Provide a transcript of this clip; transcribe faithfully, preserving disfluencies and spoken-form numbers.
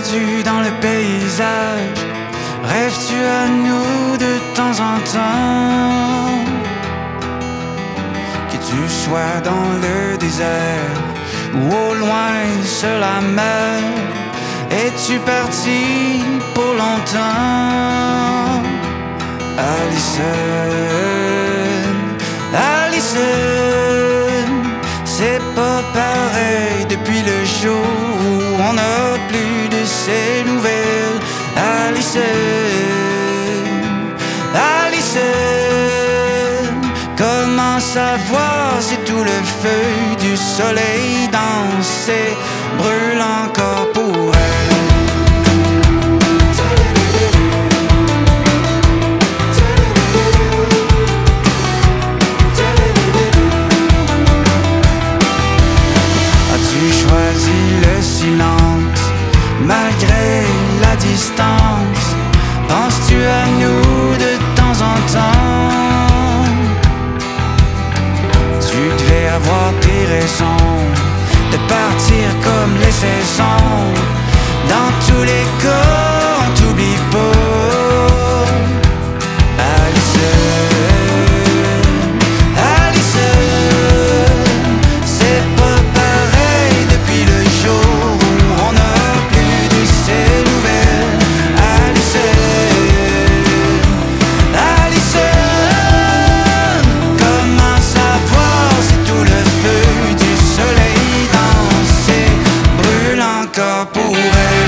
perdu dans le paysage? Rêves-tu à nous de temps en temps? Que tu sois dans le désert ou au loin sur la mer, es-tu parti pour longtemps? Alison, Alison, c'est pas pareil depuis le jour où on n'a plus de ces nouvelles. Alison, Alison, comment savoir si tout le feu du soleil dansé brûle encore pour elle? Malgré la distance, penses-tu à nous de temps en temps? Tu devais avoir tes raisons de partir comme les saisons. Dans tous les cas, on t'oublie pas. Pour elle.